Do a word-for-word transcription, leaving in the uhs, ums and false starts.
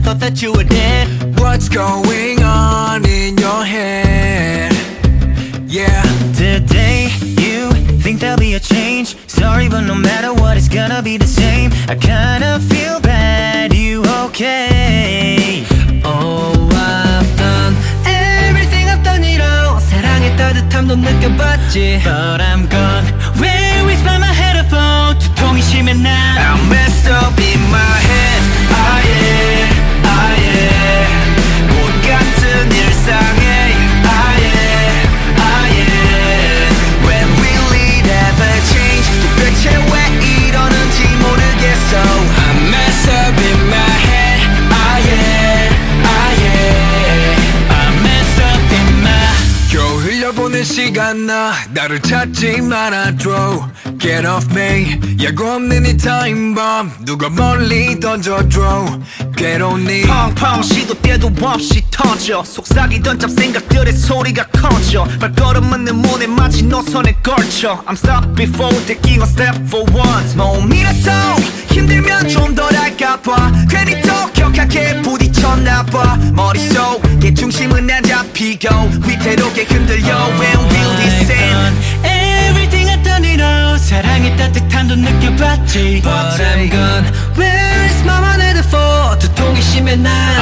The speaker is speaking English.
thought that you were dead. What's going on in your head? Yeah. Today you think there'll be a change. Sorry, but no matter what, it's gonna be the same. I kinda feel bad, you okay? Oh, I've done everything I've done, you know. 사랑의 따뜻함도 느껴봤지. But I'm gone. Where is my headphone? 두통이 심해 난 I'm messed up in my head. Ah yeah, ah yeah. 못 같은 일상에 Ah yeah, ah yeah. When will it ever change? 도대체 왜 이러는지 모르겠어. I'm messed up in my head. Ah yeah, ah yeah. I'm messed up in my. 겨우 흘려보낸 시간 나 나를 찾지 말아줘. Get off me. 예고 없는 이 타임 bomb 누가 멀리 던져줘. 괴로운 이 펑펑 시도 때도 없이 터져. 속삭이던 잡생각들의 소리가 커져. 발걸음은 내 몸에 마치 노선에 걸쳐. I'm stopped before taking a step for once. 몸이라도 힘들면 좀 덜할까봐 괜히 더 격하게 부딪혔나봐. 머릿속에 중심은 안 잡히고 위태롭게 흔들려. When will this end? Everything I've done, you know. 사랑의 따뜻함도 느껴봤지. But I'm gone. Where is my headphone? 두통이 심해 난